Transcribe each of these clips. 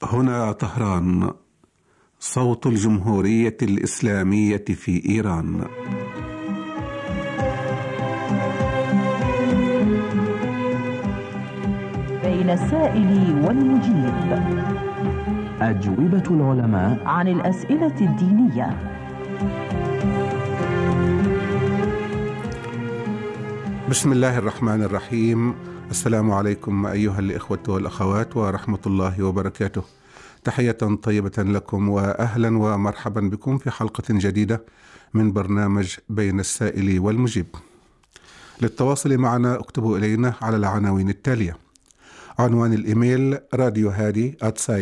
هنا طهران، صوت الجمهورية الإسلامية في إيران. بين السائل والمجيب، أجوبة العلماء عن الأسئلة الدينية. بسم الله الرحمن الرحيم. السلام عليكم أيها الإخوة والأخوات ورحمة الله وبركاته. تحية طيبة لكم وأهلا ومرحبا بكم في حلقة جديدة من برنامج بين السائل والمجيب. للتواصل معنا اكتبوا إلينا على العناوين التالية: عنوان الإيميل راديو هادي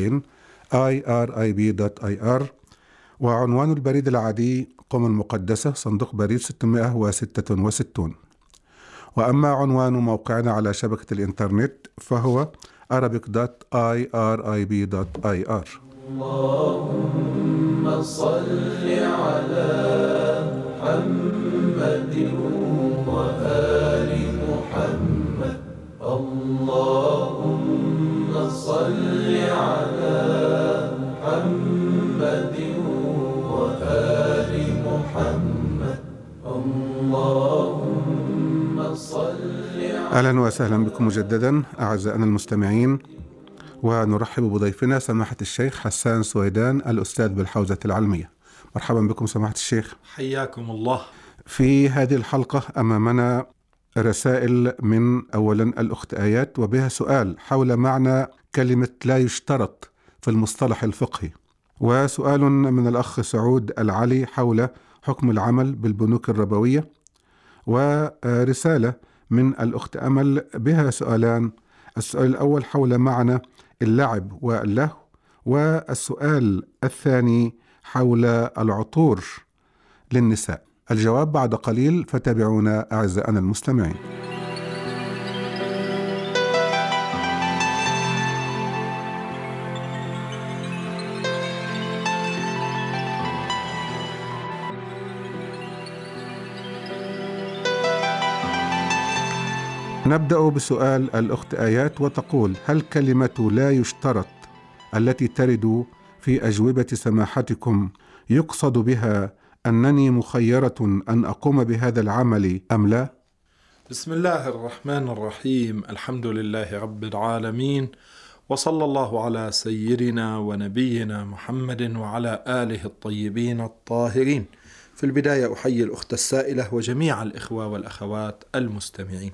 @irib.ir، وعنوان البريد العادي قم المقدسة صندوق بريد 666. وأما عنوان موقعنا على شبكة الإنترنت فهو arabic.irib.ir. اللهم صل على محمد وآل محمد. اللهم صل على محمد وآل محمد. اللهم صل. أهلا وسهلا بكم مجددا أعزائنا المستمعين، ونرحب بضيفنا سماحة الشيخ حسان سويدان الأستاذ بالحوزة العلمية. مرحبا بكم سماحة الشيخ. حياكم الله. في هذه الحلقة أمامنا رسائل من أولا الأخت آيات، وبها سؤال حول معنى كلمة لا يشترط في المصطلح الفقهي، وسؤال من الأخ سعود العلي حول حكم العمل بالبنوك الربوية، ورسالة من الأخت أمل بها سؤالان: السؤال الأول حول معنى اللعب واللهو، والسؤال الثاني حول العطور للنساء. الجواب بعد قليل، فتابعونا أعزائنا المستمعين. نبدأ بسؤال الأخت آيات، وتقول: هل كلمة لا يشترط التي ترد في أجوبة سماحتكم يقصد بها أنني مخيرة أن أقوم بهذا العمل أم لا؟ بسم الله الرحمن الرحيم. الحمد لله رب العالمين، وصلى الله على سيدنا ونبينا محمد وعلى آله الطيبين الطاهرين. في البداية أحيي الأخت السائلة وجميع الإخوة والأخوات المستمعين.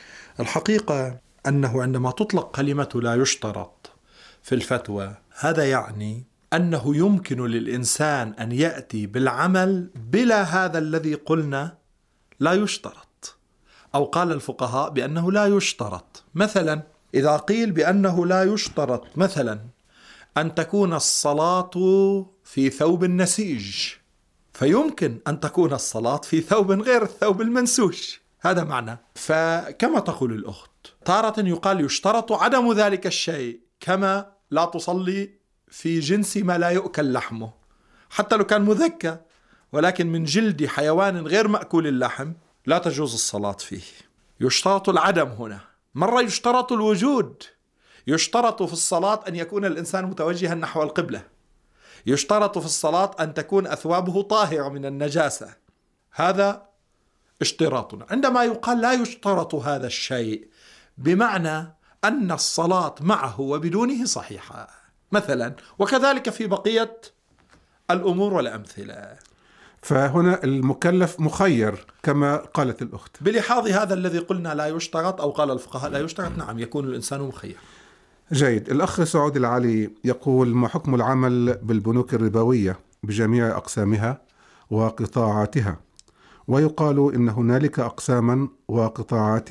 الحقيقة أنه عندما تطلق كلمة لا يشترط في الفتوى، هذا يعني أنه يمكن للإنسان أن يأتي بالعمل بلا هذا الذي قلنا لا يشترط، أو قال الفقهاء بأنه لا يشترط. مثلا إذا قيل بأنه لا يشترط مثلا أن تكون الصلاة في ثوب النسيج، فيمكن أن تكون الصلاة في ثوب غير الثوب المنسوج، هذا معنى. فكما تقول الأخت، تارة يقال يشترط عدم ذلك الشيء، كما لا تصلي في جنس ما لا يؤكل لحمه، حتى لو كان مذكى، ولكن من جلد حيوان غير مأكول اللحم لا تجوز الصلاة فيه. يشترط العدم هنا. مرة يشترط الوجود، يشترط في الصلاة أن يكون الإنسان متوجها نحو القبلة، يشترط في الصلاة أن تكون أثوابه طاهرة من النجاسة، هذا اشتراطنا. عندما يقال لا يشترط هذا الشيء، بمعنى أن الصلاة معه وبدونه صحيحة مثلا، وكذلك في بقية الأمور والأمثلة. فهنا المكلف مخير كما قالت الأخت. بلحاظ هذا الذي قلنا لا يشترط، أو قال الفقهاء لا يشترط، نعم يكون الإنسان مخير. جيد. الأخ سعود العلي يقول: ما حكم العمل بالبنوك الربوية بجميع أقسامها وقطاعاتها؟ ويقال إن هنالك أقساما وقطاعات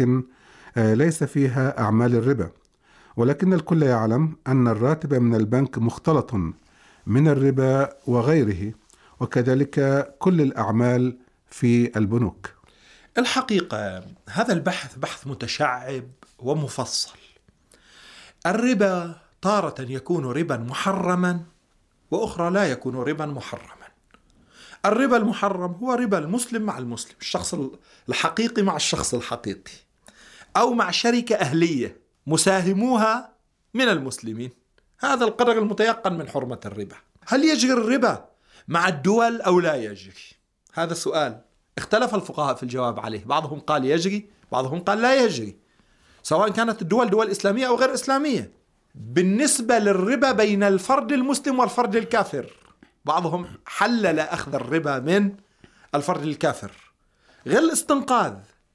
ليس فيها أعمال الربا، ولكن الكل يعلم أن الراتب من البنك مختلط من الربا وغيره، وكذلك كل الأعمال في البنوك. الحقيقة هذا البحث بحث متشعب ومفصل. الربا تارة يكون ربا محرما، وأخرى لا يكون ربا محرما. الربا المحرم هو ربا المسلم مع المسلم، الشخص الحقيقي مع الشخص الحقيقي، أو مع شركة أهلية مساهموها من المسلمين، هذا القدر المتيقن من حرمة الربا. هل يجري الربا مع الدول أو لا يجري؟ هذا سؤال اختلف الفقهاء في الجواب عليه، بعضهم قال يجري، بعضهم قال لا يجري، سواء كانت الدول دول إسلامية أو غير إسلامية. بالنسبة للربا بين الفرد المسلم والفرد الكافر، بعضهم حلل أخذ الربا من الفرد الكافر. غير الاستنقاذ،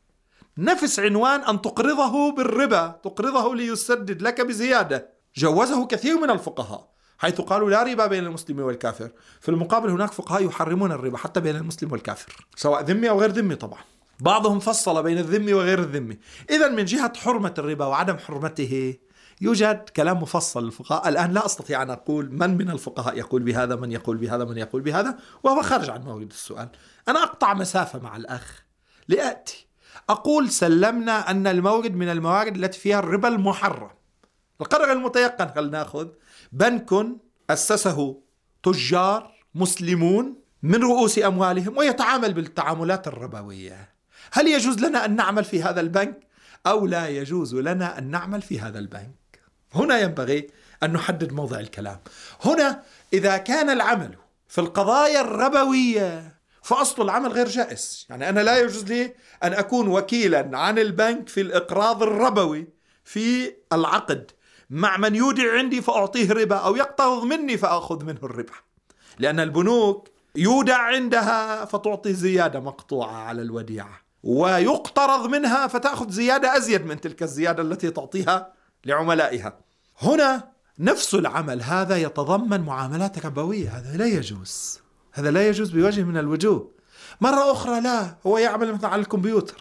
نفس عنوان أن تقرضه بالربا، تقرضه ليسدد لك بزيادة، جوزه كثير من الفقهاء حيث قالوا لا ربا بين المسلم والكافر. في المقابل هناك فقهاء يحرمون الربا حتى بين المسلم والكافر، سواء ذمي أو غير ذمي. طبعا بعضهم فصل بين الذمي وغير الذمي. إذن من جهة حرمة الربا وعدم حرمته يوجد كلام مفصل للفقهاء. الآن لا أستطيع أن أقول من الفقهاء يقول بهذا، من يقول بهذا، من يقول بهذا، وهو خارج عن موعد السؤال. أنا أقطع مسافة مع الأخ لأتي أقول سلمنا أن المورد من الموارد التي فيها الربا المحرم. القدر المتيقن هل نأخذ بنك أسسه تجار مسلمون من رؤوس أموالهم ويتعامل بالتعاملات الربوية، هل يجوز لنا أن نعمل في هذا البنك أو لا يجوز لنا أن نعمل في هذا البنك؟ هنا ينبغي أن نحدد موضع الكلام. هنا إذا كان العمل في القضايا الربوية فأصل العمل غير جائز. يعني أنا لا يجوز لي أن أكون وكيلا عن البنك في الإقراض الربوي في العقد مع من يودع عندي فأعطيه ربا، أو يقترض مني فأخذ منه الربا، لأن البنوك يودع عندها فتعطي زيادة مقطوعة على الوديعة، ويقترض منها فتأخذ زيادة أزيد من تلك الزيادة التي تعطيها لعملائها. هنا نفس العمل هذا يتضمن معاملات ربوية، هذا لا يجوز، هذا لا يجوز بوجه من الوجوه. مرة أخرى لا، هو يعمل مثلا على الكمبيوتر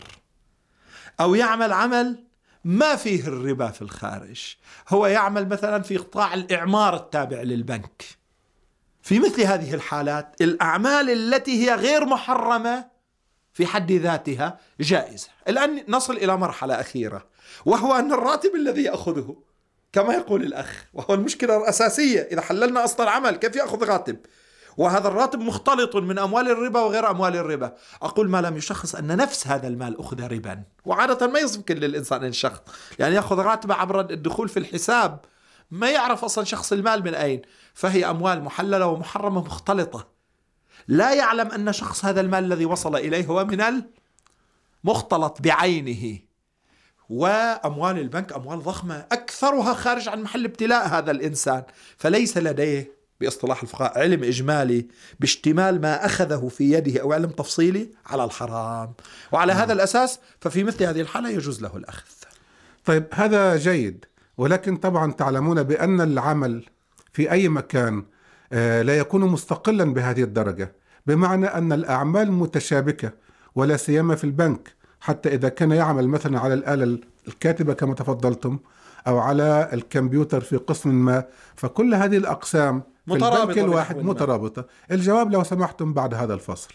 أو يعمل عمل ما فيه الربا في الخارج، هو يعمل مثلا في قطاع الإعمار التابع للبنك. في مثل هذه الحالات الأعمال التي هي غير محرمة في حد ذاتها جائزة. الآن نصل إلى مرحلة أخيرة، وهو أن الراتب الذي يأخذه كما يقول الأخ، وهو المشكلة الأساسية إذا حللنا أصل العمل، كيف يأخذ راتب وهذا الراتب مختلط من أموال الربا وغير أموال الربا؟ أقول ما لم يشخص أن نفس هذا المال أخذ ربا، وعادة ما يمكن للإنسان أن يشخص، يعني يأخذ راتبه عبر الدخول في الحساب، ما يعرف أصلا شخص المال من أين، فهي أموال محللة ومحرمة مختلطة، لا يعلم أن شخص هذا المال الذي وصل إليه هو من المختلط بعينه. وأموال البنك أموال ضخمة أكثرها خارج عن محل ابتلاء هذا الإنسان، فليس لديه باصطلاح الفقهاء علم إجمالي باشتمال ما أخذه في يده أو علم تفصيلي على الحرام، وعلى هذا الأساس ففي مثل هذه الحالة يجوز له الأخذ. طيب هذا جيد، ولكن طبعا تعلمون بأن العمل في أي مكان لا يكون مستقلا بهذه الدرجة، بمعنى أن الأعمال متشابكة، ولا سيما في البنك، حتى إذا كان يعمل مثلا على الآلة الكاتبة كما تفضلتم أو على الكمبيوتر في قسم ما، فكل هذه الأقسام في البنك الواحد مترابطة. الجواب لو سمحتم بعد هذا الفصل.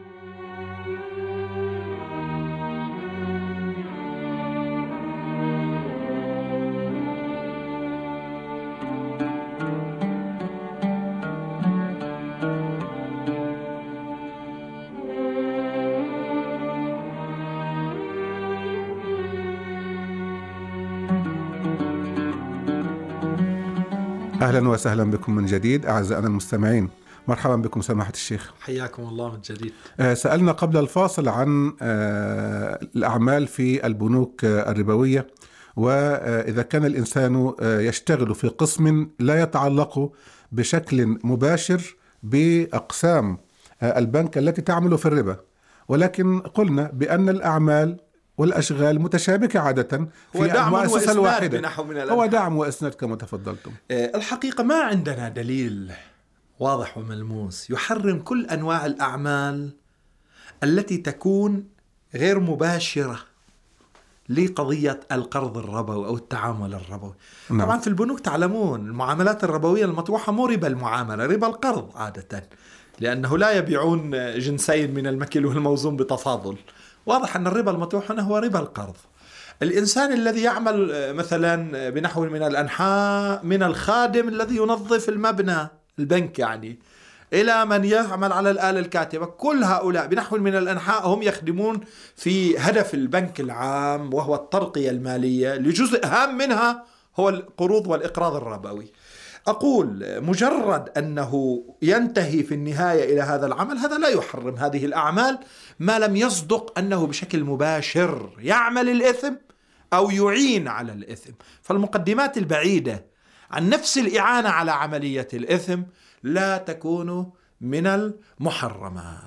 أهلا وسهلا بكم من جديد أعزائنا المستمعين، مرحبا بكم سماحة الشيخ. حياكم الله من جديد. سألنا قبل الفاصل عن الأعمال في البنوك الربوية، وإذا كان الإنسان يشتغل في قسم لا يتعلق بشكل مباشر بأقسام البنك التي تعمل في الربا، ولكن قلنا بأن الأعمال والأشغال متشابكة عادة في المؤسسة الواحدة، هو دعم وإسناد كما تفضلتم. الحقيقة ما عندنا دليل واضح وملموس يحرم كل أنواع الأعمال التي تكون غير مباشرة لقضية القرض الربوي أو التعامل الربوي. نعم. طبعا في البنوك تعلمون المعاملات الربوية المطروحة مو ربا المعاملة، ربا القرض عادة، لأنه لا يبيعون جنسين من المكيل والموزون بتفاضل. واضح أن الربا المطروح هنا هو ربا القرض. الإنسان الذي يعمل مثلا بنحو من الأنحاء، من الخادم الذي ينظف المبنى البنك يعني، إلى من يعمل على الآلة الكاتبة، كل هؤلاء بنحو من الأنحاء هم يخدمون في هدف البنك العام، وهو الترقية المالية لجزء هام منها هو القروض والإقراض الربوي. أقول مجرد أنه ينتهي في النهاية إلى هذا العمل هذا لا يحرم هذه الأعمال ما لم يصدق أنه بشكل مباشر يعمل الإثم أو يعين على الإثم. فالمقدمات البعيدة عن نفس الإعانة على عملية الإثم لا تكون من المحرمات.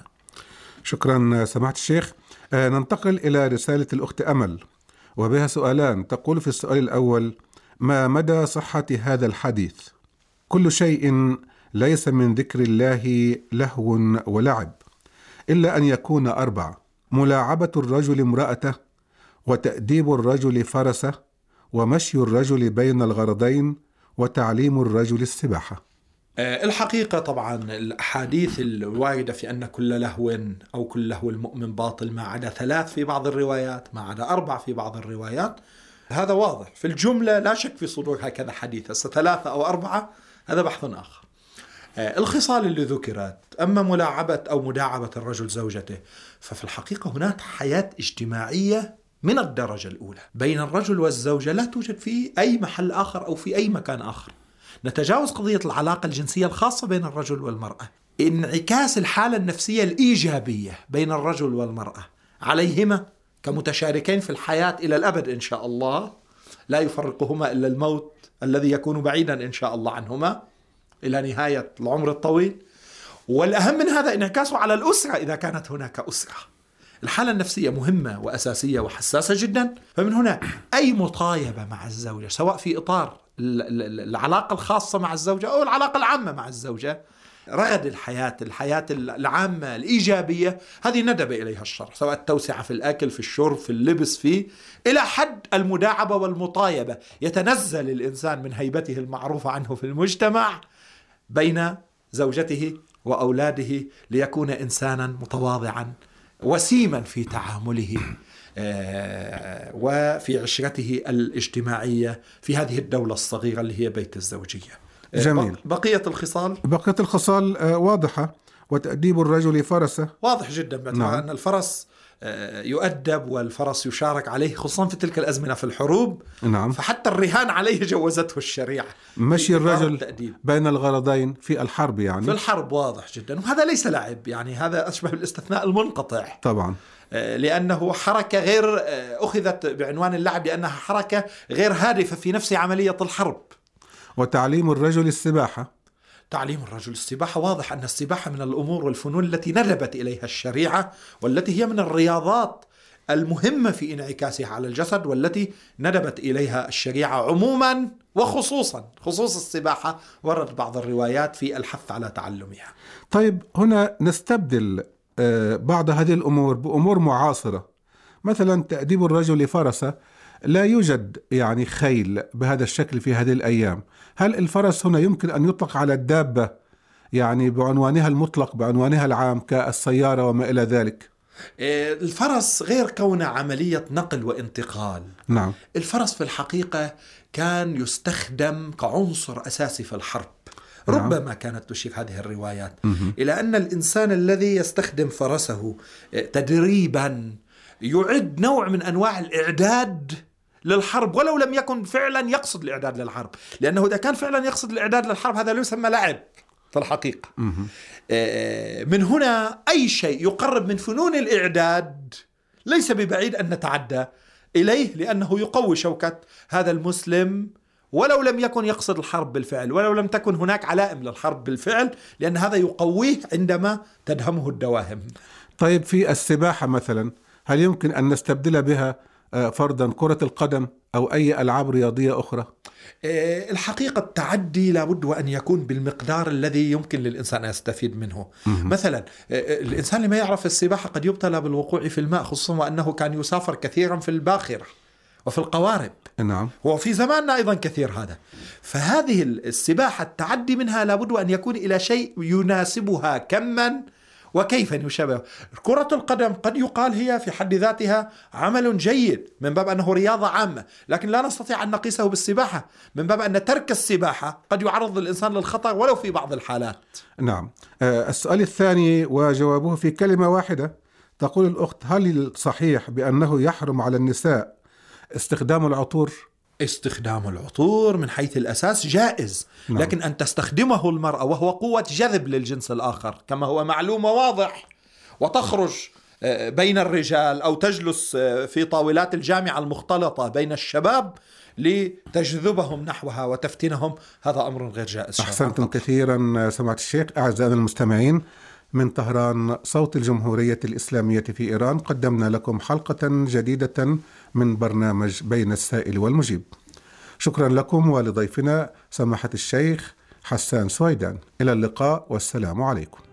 شكرا سماحة الشيخ. ننتقل إلى رسالة الأخت أمل وبها سؤالان. تقول في السؤال الأول: ما مدى صحة هذا الحديث؟ كل شيء ليس من ذكر الله لهو ولعب إلا أن يكون 4: ملاعبة الرجل امرأته، وتأديب الرجل فرسه، ومشي الرجل بين الغرضين، وتعليم الرجل السباحة. الحقيقة طبعا الأحاديث الواردة في أن كل لهو أو كل لهو المؤمن باطل ما عدا 3 في بعض الروايات، ما عدا 4 في بعض الروايات، هذا واضح في الجملة، لا شك في صدور هكذا حديث. 3 أو 4 هذا بحث آخر. الخصال اللي ذكرت، أما ملاعبة أو مداعبة الرجل زوجته، ففي الحقيقة هناك حياة اجتماعية من الدرجة الأولى بين الرجل والزوجة لا توجد في أي محل آخر أو في أي مكان آخر. نتجاوز قضية العلاقة الجنسية الخاصة بين الرجل والمرأة، انعكاس الحالة النفسية الإيجابية بين الرجل والمرأة عليهما كمتشاركين في الحياة إلى الأبد إن شاء الله، لا يفرقهما إلا الموت الذي يكون بعيدا إن شاء الله عنهما إلى نهاية العمر الطويل. والأهم من هذا انعكاسه على الأسرة إذا كانت هناك أسرة. الحالة النفسية مهمة وأساسية وحساسة جدا. فمن هنا أي مطايبة مع الزوجة سواء في إطار العلاقة الخاصة مع الزوجة أو العلاقة العامة مع الزوجة، رغد الحياة العامة الإيجابية هذه ندب إليها الشرع، سواء التوسعة في الأكل، في الشرب، في اللبس، إلى حد المداعبة والمطايبة. يتنزل الإنسان من هيبته المعروفة عنه في المجتمع بين زوجته وأولاده ليكون إنسانا متواضعا وسيما في تعامله وفي عشرته الاجتماعية في هذه الدولة الصغيرة اللي هي بيت الزوجية. جميل. بقية الخصال واضحة. وتأديب الرجل فرسه واضح جدا. نعم. أن الفرس يؤدب والفرس يشارك عليه خصوصا في تلك الأزمنة في الحروب. نعم. فحتى الرهان عليه جوزته الشريعة. مشي الرجل بين الغرضين في الحرب، يعني في الحرب واضح جدا، وهذا ليس لعب، يعني هذا أشبه بالاستثناء المنقطع طبعا، لأنه حركة غير أخذت بعنوان اللعب لأنها حركة غير هادفة في نفس عملية الحرب. وتعليم الرجل السباحة. تعليم الرجل السباحة واضح أن السباحة من الأمور والفنون التي ندبت إليها الشريعة، والتي هي من الرياضات المهمة في انعكاسها على الجسد، والتي ندبت إليها الشريعة عموما وخصوصا. خصوص السباحة ورد بعض الروايات في الحث على تعلمها. طيب هنا نستبدل بعض هذه الأمور بأمور معاصرة، مثلا تأديب الرجل لفرسه. لا يوجد يعني خيل بهذا الشكل في هذه الأيام. هل الفرس هنا يمكن أن يطلق على الدابة يعني بعنوانها المطلق بعنوانها العام كالسيارة وما إلى ذلك؟ الفرس غير كونه عملية نقل وانتقال. نعم. الفرس في الحقيقة كان يستخدم كعنصر أساسي في الحرب. ربما كانت تشير هذه الروايات إلى أن الإنسان الذي يستخدم فرسه تدريبا يعد نوع من أنواع الإعداد للحرب، ولو لم يكن فعلا يقصد الإعداد للحرب، لأنه إذا كان فعلا يقصد الإعداد للحرب هذا لا يسمى لعب في الحقيقة. من هنا أي شيء يقرب من فنون الإعداد ليس ببعيد أن نتعدى إليه، لأنه يقوي شوكة هذا المسلم ولو لم يكن يقصد الحرب بالفعل، ولو لم تكن هناك علائم للحرب بالفعل، لأن هذا يقويه عندما تدهمه الدواهم. طيب في السباحة مثلا هل يمكن أن نستبدل بها فرضا كرة القدم أو أي ألعاب رياضية أخرى؟ الحقيقة التعدي لابد وأن يكون بالمقدار الذي يمكن للإنسان أن يستفيد منه. مثلا الإنسان لما يعرف السباحة قد يبتلى بالوقوع في الماء، خصوصا وأنه كان يسافر كثيرا في الباخرة وفي القوارب. نعم. وفي زماننا أيضا كثير هذا. فهذه السباحة التعدي منها لابد أن يكون إلى شيء يناسبها كما وكيف يشبه. كرة القدم قد يقال هي في حد ذاتها عمل جيد من باب أنه رياضة عامة، لكن لا نستطيع أن نقيسه بالسباحة من باب أن ترك السباحة قد يعرض الإنسان للخطر ولو في بعض الحالات. نعم. السؤال الثاني وجوابه في كلمة واحدة. تقول الأخت: هل صحيح بأنه يحرم على النساء استخدام العطور؟ استخدام العطور من حيث الأساس جائز، لكن أن تستخدمه المرأة وهو قوة جذب للجنس الآخر كما هو معلوم وواضح، وتخرج بين الرجال أو تجلس في طاولات الجامعة المختلطة بين الشباب لتجذبهم نحوها وتفتنهم، هذا أمر غير جائز. أحسنتم كثيرا سماحة الشيخ. أعزائنا المستمعين، من طهران صوت الجمهورية الإسلامية في إيران قدمنا لكم حلقة جديدة من برنامج بين السائل والمجيب. شكرا لكم ولضيفنا سماحة الشيخ حسان سويدان. إلى اللقاء والسلام عليكم.